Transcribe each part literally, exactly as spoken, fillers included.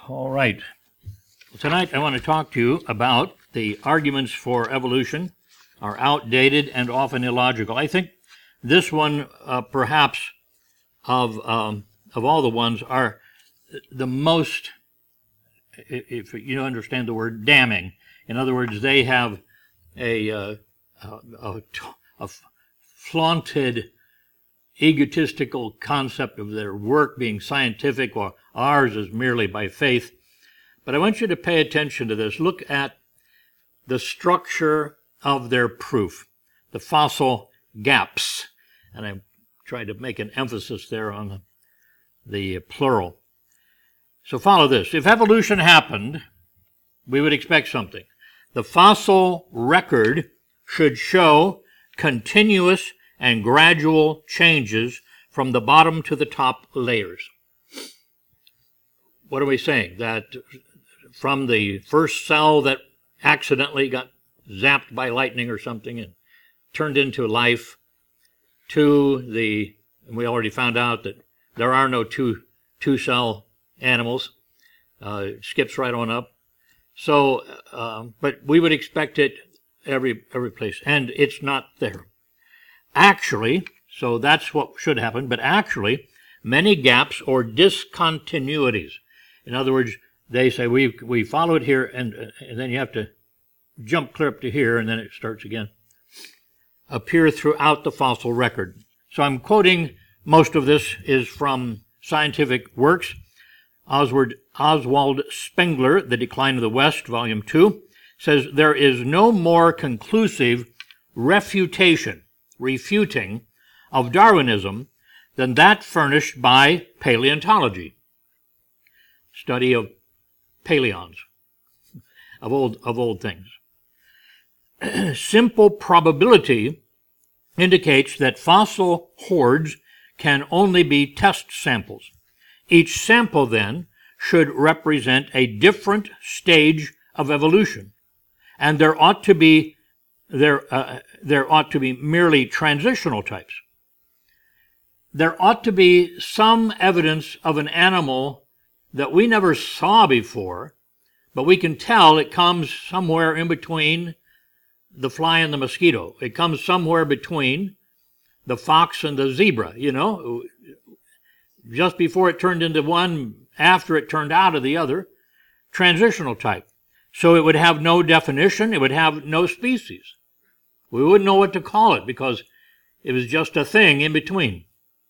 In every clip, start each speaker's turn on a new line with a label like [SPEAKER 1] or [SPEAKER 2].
[SPEAKER 1] All right. Tonight I want to talk to you about the arguments for evolution are outdated and often illogical. I think this one, uh, perhaps, of um, of all the ones, are the most, if you understand the word, damning. In other words, they have a, uh, a, a, a flaunted, egotistical concept of their work being scientific, while ours is merely by faith. But I want you to pay attention to this. Look at the structure of their proof, the fossil gaps. And I tried to make an emphasis there on the, the plural. So follow this. If evolution happened, we would expect something. The fossil record should show continuous and gradual changes from the bottom to the top layers. What are we saying? That from the first cell that accidentally got zapped by lightning or something and turned into life, to the, and we already found out that there are no two two-cell animals. Uh, it skips right on up. So, uh, but we would expect it every every place, and it's not there. Actually, so that's what should happen, but actually, many gaps or discontinuities. In other words, they say, we we followed here, and, and then you have to jump clear up to here, and then it starts again, appear throughout the fossil record. So I'm quoting, most of this is from scientific works. Oswald, Oswald Spengler, The Decline of the West, Volume two, says there is no more conclusive refutation, refuting of Darwinism than that furnished by paleontology, study of paleons, of old, of old things. Simple probability indicates that fossil hordes can only be test samples. Each sample, then, should represent a different stage of evolution, and there ought to be there uh, there ought to be merely transitional types. There ought to be some evidence of an animal that we never saw before, but we can tell it comes somewhere in between the fly and the mosquito. It comes somewhere between the fox and the zebra, you know, just before it turned into one, after it turned out of the other, transitional type. So it would have no definition, it would have no species. We wouldn't know what to call it because it was just a thing in between.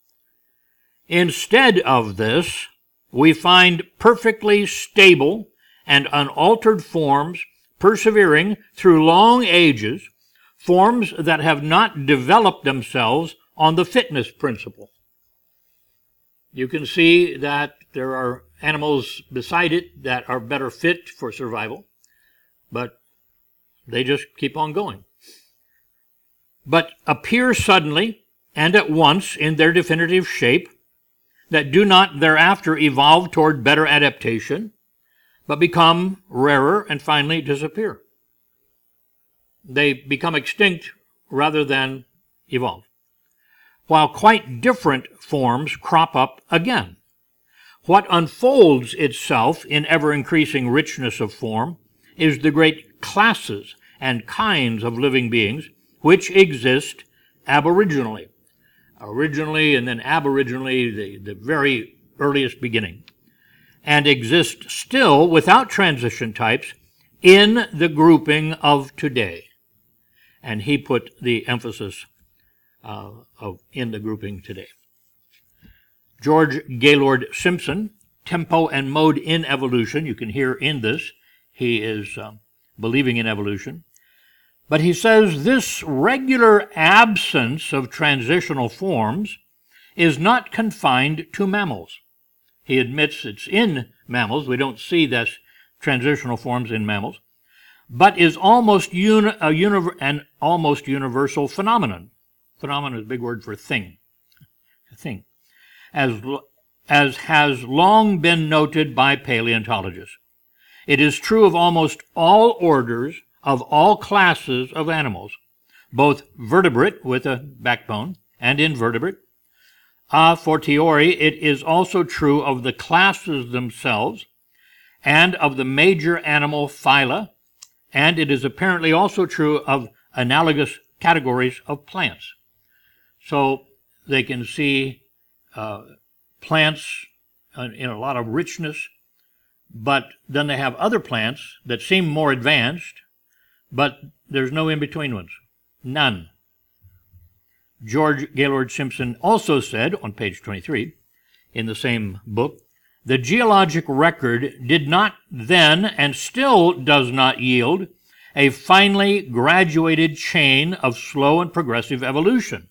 [SPEAKER 1] Instead of this, we find perfectly stable and unaltered forms persevering through long ages, forms that have not developed themselves on the fitness principle. You can see that there are animals beside it that are better fit for survival, but they just keep on going. But appear suddenly and at once in their definitive shape, that do not thereafter evolve toward better adaptation, but become rarer and finally disappear. They become extinct rather than evolve, while quite different forms crop up again. What unfolds itself in ever-increasing richness of form is the great classes and kinds of living beings which exist aboriginally. Originally and then aboriginally, the, the very earliest beginning, and exist still without transition types in the grouping of today. And he put the emphasis uh, of in the grouping today. George Gaylord Simpson, Tempo and Mode in Evolution, you can hear in this, he is uh, believing in evolution. But he says this regular absence of transitional forms is not confined to mammals. He admits it's in mammals. We don't see this transitional forms in mammals, but is almost uni- a uni- an almost universal phenomenon. Phenomenon is a big word for thing. A thing. As, as has long been noted by paleontologists. It is true of almost all orders of all classes of animals, both vertebrate with a backbone and invertebrate. A fortiori, it is also true of the classes themselves, and of the major animal phyla, and it is apparently also true of analogous categories of plants. So they can see uh, plants in a lot of richness, but then they have other plants that seem more advanced, but there's no in-between ones. None. George Gaylord Simpson also said on page twenty-three in the same book, the geologic record did not then and still does not yield a finely graduated chain of slow and progressive evolution.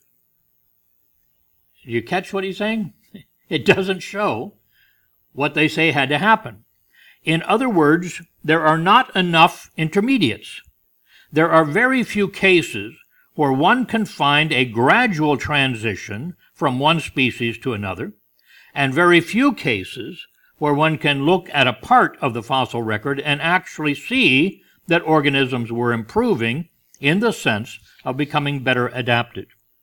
[SPEAKER 1] You catch what he's saying? It doesn't show what they say had to happen. In other words, there are not enough intermediates. There are very few cases where one can find a gradual transition from one species to another, and very few cases where one can look at a part of the fossil record and actually see that organisms were improving in the sense of becoming better adapted.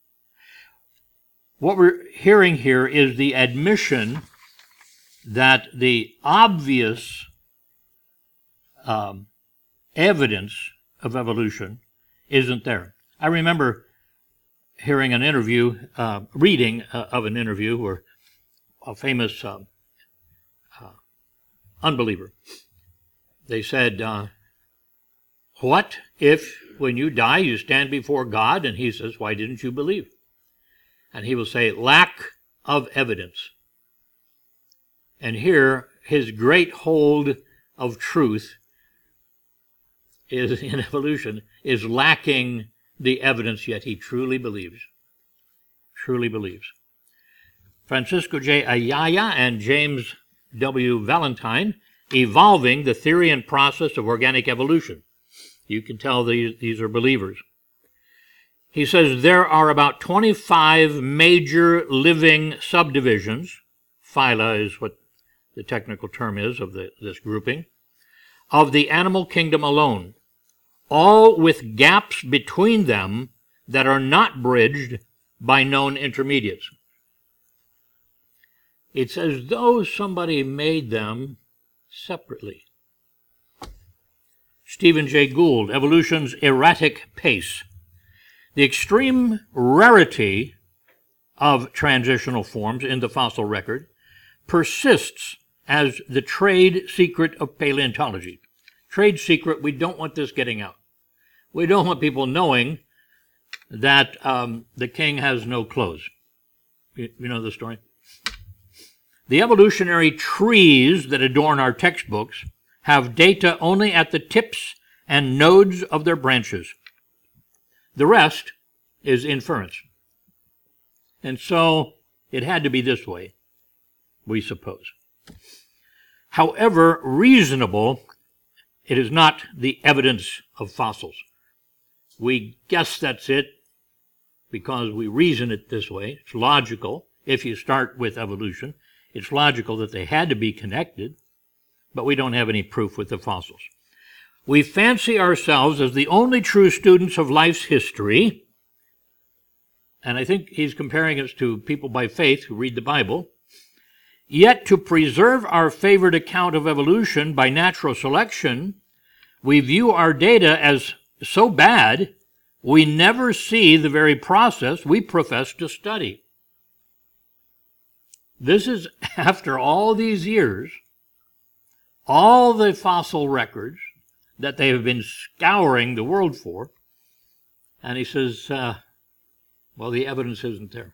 [SPEAKER 1] What we're hearing here is the admission that the obvious um, evidence of evolution isn't there. I remember hearing an interview, uh, reading uh, of an interview where a famous uh, uh, unbeliever, they said, uh, what if when you die you stand before God and he says, why didn't you believe? And he will say, lack of evidence. And here, his great hold of truth is in evolution is lacking the evidence, yet he truly believes. Truly believes. Francisco J. Ayala and James W. Valentine, Evolving the Theory and Process of Organic Evolution. You can tell these, these are believers. He says there are about twenty-five major living subdivisions, phyla is what the technical term is of the, this grouping, of the animal kingdom alone, all with gaps between them that are not bridged by known intermediates. It's as though somebody made them separately. Stephen Jay Gould, Evolution's Erratic Pace. The extreme rarity of transitional forms in the fossil record persists as the trade secret of paleontology. Trade secret, we don't want this getting out. We don't want people knowing that um, the king has no clothes. You, you know the story? The evolutionary trees that adorn our textbooks have data only at the tips and nodes of their branches. The rest is inference. And so it had to be this way, we suppose. However reasonable, it is not the evidence of fossils. We guess that's it because we reason it this way. It's logical. If you start with evolution, it's logical that they had to be connected, but we don't have any proof with the fossils. We fancy ourselves as the only true students of life's history, and I think he's comparing us to people by faith who read the Bible, yet to preserve our favored account of evolution by natural selection, we view our data as so bad, we never see the very process we profess to study. This is after all these years, all the fossil records that they have been scouring the world for, and he says, uh, well, the evidence isn't there.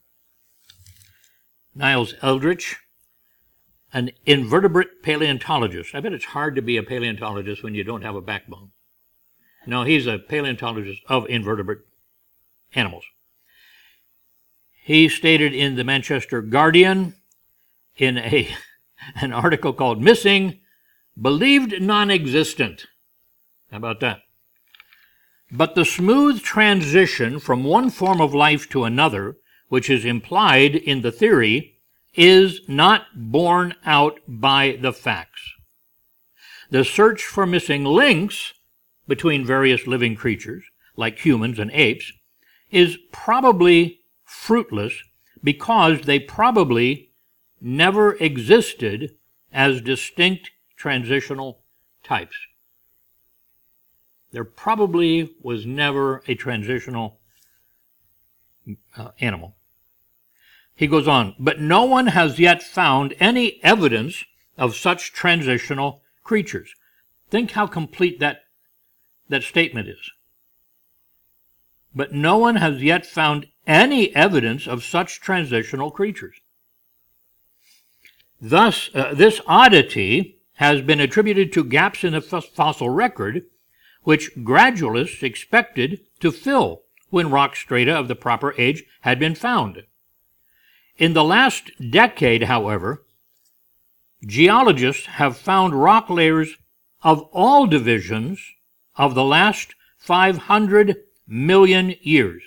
[SPEAKER 1] Niles Eldredge, an invertebrate paleontologist. I bet it's hard to be a paleontologist when you don't have a backbone. No, he's a paleontologist of invertebrate animals. He stated in the Manchester Guardian, in a, an article called Missing, Believed Non-Existent. How about that? But the smooth transition from one form of life to another, which is implied in the theory, is not borne out by the facts. The search for missing links between various living creatures, like humans and apes, is probably fruitless because they probably never existed as distinct transitional types. There probably was never a transitional uh, animal. He goes on, but no one has yet found any evidence of such transitional creatures. Think how complete that, that statement is. But no one has yet found any evidence of such transitional creatures. Thus, uh, this oddity has been attributed to gaps in the fossil record, which gradualists expected to fill when rock strata of the proper age had been found. In the last decade, however, geologists have found rock layers of all divisions of the last five hundred million years,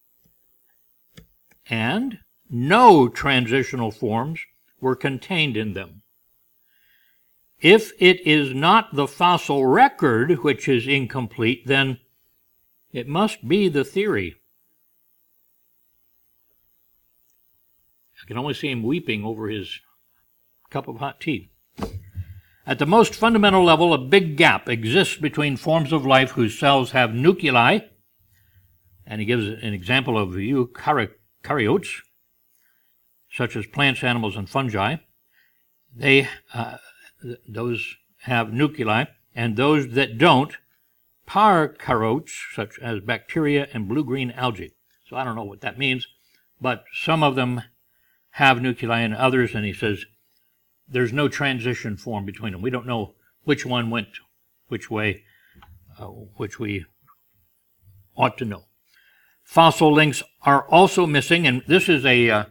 [SPEAKER 1] and no transitional forms were contained in them. If it is not the fossil record which is incomplete, then it must be the theory. I can only see him weeping over his cup of hot tea. At the most fundamental level, a big gap exists between forms of life whose cells have nuclei, and he gives an example of eukaryotes, such as plants, animals, and fungi. They, uh, th- those have nuclei, and those that don't, parkaryotes, such as bacteria and blue-green algae. So I don't know what that means, but some of them have nuclei and others, and he says there's no transition form between them. We don't know which one went which way, uh, which we ought to know. Fossil links are also missing, and this is a, uh,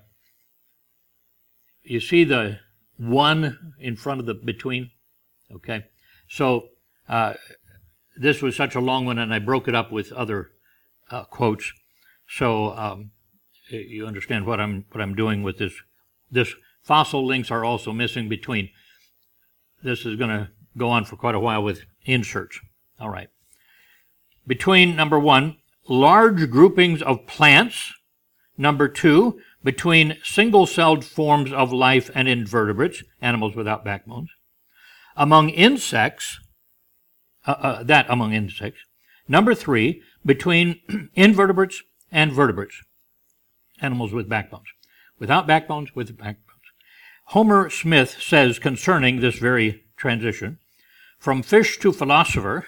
[SPEAKER 1] you see the one in front of the between? Okay. So uh, this was such a long one, and I broke it up with other uh, quotes. So um, you understand what I'm what I'm doing with this. This fossil links are also missing between. This is going to go on for quite a while with inserts. All right. Between, number one, large groupings of plants. Number two, between single-celled forms of life and invertebrates, animals without backbones. Among insects, uh, uh, that among insects. Number three, between invertebrates and vertebrates, animals with backbones. Without backbones, with backbones. Homer Smith says concerning this very transition, from fish to philosopher,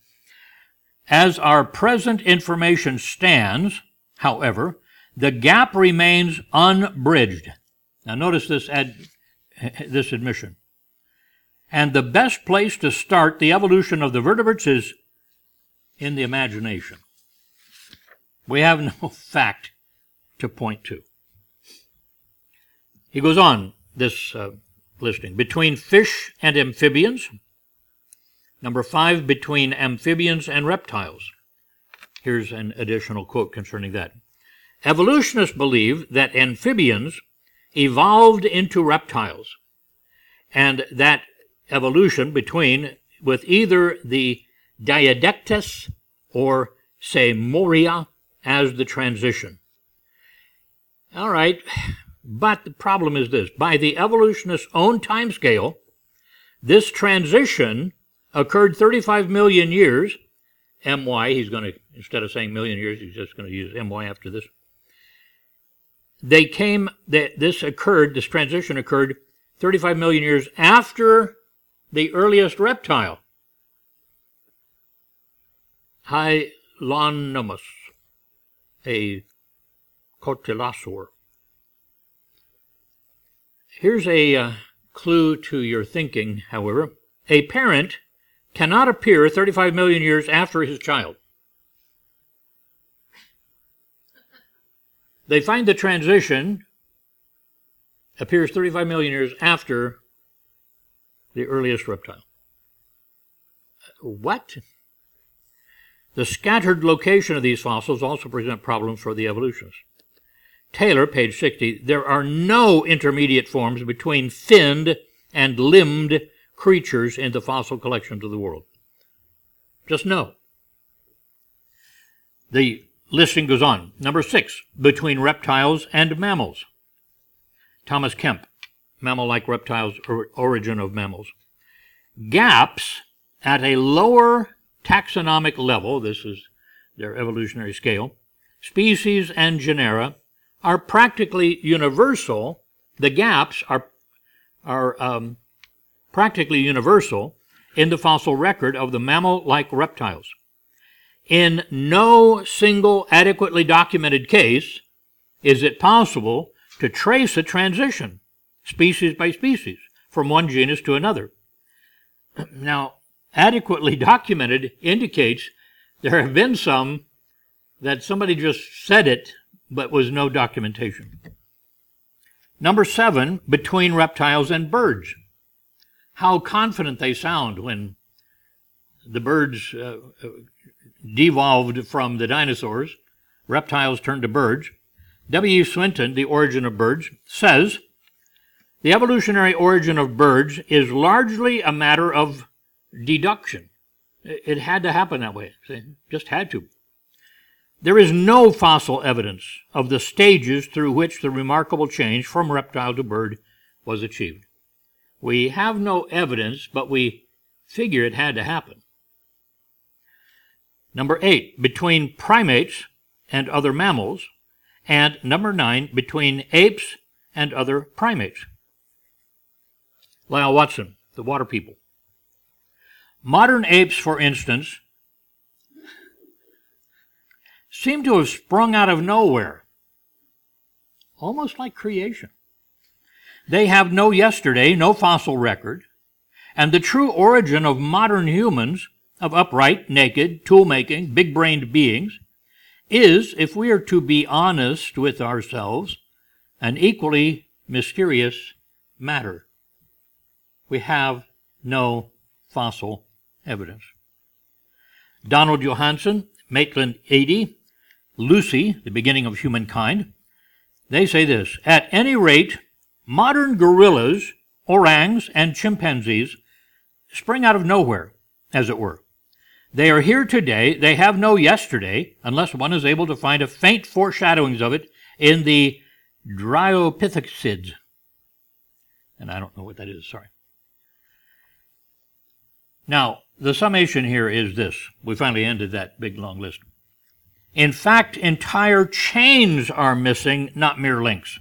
[SPEAKER 1] as our present information stands, however, the gap remains unbridged. Now notice this ad, this admission. And the best place to start the evolution of the vertebrates is in the imagination. We have no fact to point to. He goes on, this uh, listing. Between fish and amphibians. Number five, between amphibians and reptiles. Here's an additional quote concerning that. Evolutionists believe that amphibians evolved into reptiles, and that evolution between with either the Diadectus or Samoria as the transition. All right, but the problem is this. By the evolutionist's own timescale, this transition occurred thirty-five million years. M Y, he's going to, instead of saying million years, he's just going to use M Y after this. They came, this occurred, this transition occurred thirty-five million years after the earliest reptile, Hylonomus, a cotylosaur. Here's a uh, clue to your thinking, however. A parent cannot appear thirty-five million years after his child. They find the transition appears thirty-five million years after the earliest reptile. What? The scattered location of these fossils also present problems for the evolutionists. Taylor, page sixty, there are no intermediate forms between finned and limbed creatures in the fossil collections of the world. Just no. The listing goes on. Number six, between reptiles and mammals. Thomas Kemp, Mammal-like Reptiles, or Origin of Mammals. gaps at a lower taxonomic level, this is their evolutionary scale, species and genera, are practically universal. The gaps are, are um, practically universal in the fossil record of the mammal-like reptiles. In no single adequately documented case is it possible to trace a transition, species by species, from one genus to another. Now, adequately documented indicates there have been some that somebody just said it, but was no documentation. Number seven, between reptiles and birds. How confident they sound when the birds uh, devolved from the dinosaurs, reptiles turned to birds. W. Swinton, The Origin of Birds, says, the evolutionary origin of birds is largely a matter of deduction. It had to happen that way. It just had to. There is no fossil evidence of the stages through which the remarkable change from reptile to bird was achieved. We have no evidence, but we figure it had to happen. Number eight, between primates and other mammals. And number nine, between apes and other primates. Lyle Watson, The Water People. Modern apes, for instance, seem to have sprung out of nowhere, almost like creation. They have no yesterday, no fossil record, and the true origin of modern humans, of upright, naked, tool-making, big-brained beings, is, if we are to be honest with ourselves, an equally mysterious matter. We have no fossil evidence. Donald Johanson, Maitland eighty, Lucy, The Beginning of Humankind, they say this: at any rate, modern gorillas, orangs, and chimpanzees spring out of nowhere, as it were. They are here today, they have no yesterday, unless one is able to find a faint foreshadowings of it in the Dryopithecids. And I don't know what that is, sorry. Now, the summation here is this. We finally ended that big, long list. In fact, entire chains are missing, not mere links.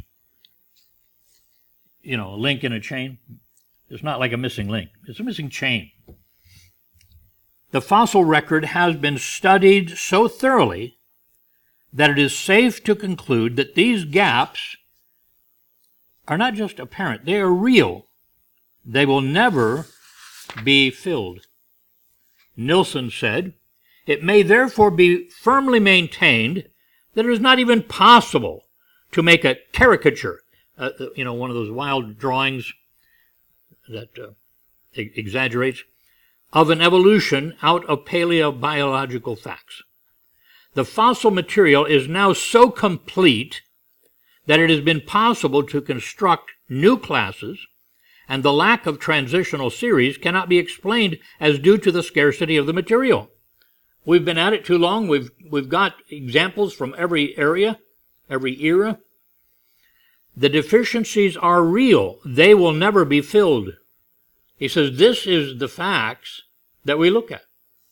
[SPEAKER 1] You know, a link in a chain. It's not like a missing link. It's a missing chain. The fossil record has been studied so thoroughly that it is safe to conclude that these gaps are not just apparent, they are real. They will never be filled. Nilsson said, it may therefore be firmly maintained that it is not even possible to make a caricature, uh, you know, one of those wild drawings that uh, e- exaggerates, of an evolution out of paleobiological facts. The fossil material is now so complete that it has been possible to construct new classes, and the lack of transitional series cannot be explained as due to the scarcity of the material. We've been at it too long. We've, we've got examples from every area, every era. The deficiencies are real. They will never be filled. He says this is the facts that we look at.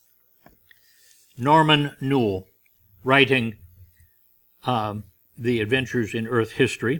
[SPEAKER 1] Norman Newell, writing um, The Adventures in Earth History,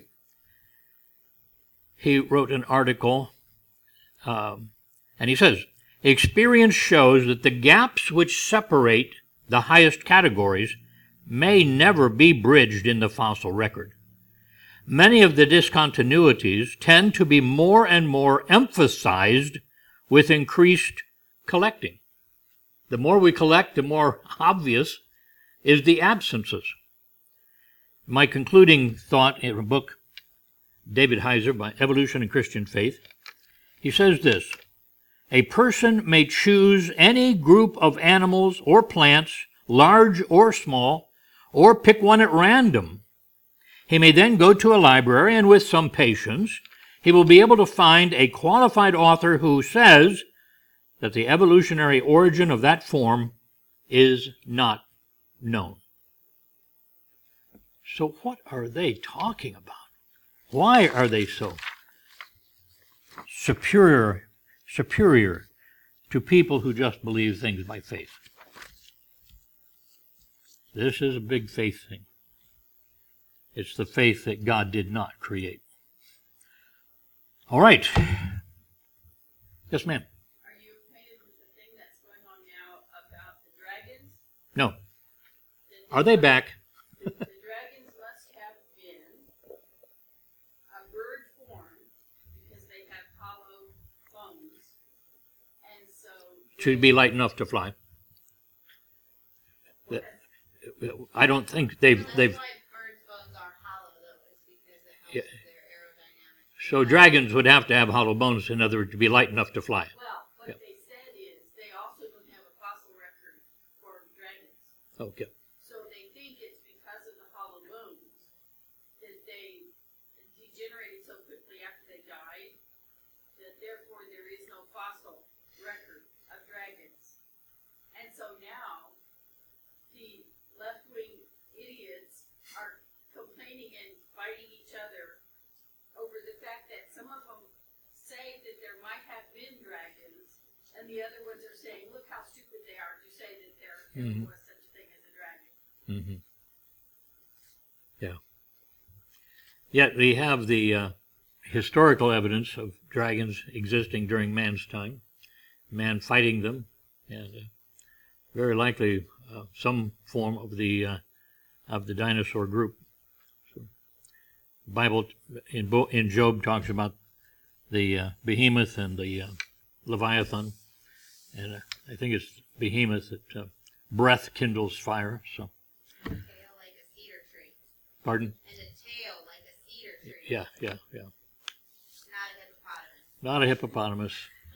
[SPEAKER 1] he wrote an article, um, and he says, experience shows that the gaps which separate the highest categories may never be bridged in the fossil record. Many of the discontinuities tend to be more and more emphasized with increased collecting. The more we collect, the more obvious is the absences. My concluding thought in a book, David Heiser, by Evolution and Christian Faith, he says this: a person may choose any group of animals or plants, large or small, or pick one at random. He may then go to a library, and with some patience, he will be able to find a qualified author who says that the evolutionary origin of that form is not known. So what are they talking about? Why are they so superior, superior to people who just believe things by faith. This is a big faith thing. It's the faith that God did not create. All right. Yes, ma'am.
[SPEAKER 2] Are you acquainted with the thing that's going on now about the dragons?
[SPEAKER 1] No. Are they back?
[SPEAKER 2] The, the dragons must have been a bird form because they have hollow bones. And so...
[SPEAKER 1] Should be light enough to fly.
[SPEAKER 2] What?
[SPEAKER 1] I don't think they've...
[SPEAKER 3] That's
[SPEAKER 1] they've
[SPEAKER 3] why birds' bones are hollow, though, is because it helps
[SPEAKER 1] Yeah.
[SPEAKER 3] with their aerodynamics.
[SPEAKER 1] So dragons would have to have hollow bones, in other words, to be light enough to fly.
[SPEAKER 2] Well, what
[SPEAKER 1] Yeah.
[SPEAKER 2] they said is they also don't have a fossil record for dragons.
[SPEAKER 1] Okay.
[SPEAKER 2] So they think it's because of the hollow bones that they degenerated so quickly after they died that therefore there is no fossil record of dragons. And so now the left-wing idiots are complaining and fighting each other over the fact that some of them say that there might have been dragons, and the other ones are saying, look how stupid they are to say that there
[SPEAKER 1] Mhm.
[SPEAKER 2] was such a thing as a dragon.
[SPEAKER 1] Mm-hmm. Yeah. Yet we have the uh, historical evidence of dragons existing during man's time, man fighting them, and uh, very likely uh, some form of the uh, of the dinosaur group. So, the Bible in Bo- in Job talks about the uh, behemoth and the uh, leviathan, and uh, I think it's behemoth that uh, breath kindles fire. So,
[SPEAKER 3] Tail like a cedar tree.
[SPEAKER 1] pardon?
[SPEAKER 3] And a tail like a cedar tree.
[SPEAKER 1] Yeah, yeah, yeah.
[SPEAKER 3] Not a hippopotamus.
[SPEAKER 1] Not a hippopotamus.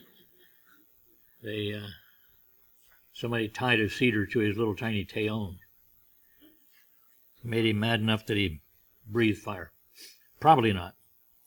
[SPEAKER 1] They uh, somebody tied a cedar to his little tiny tail, and made him mad enough that he breathed fire. Probably not.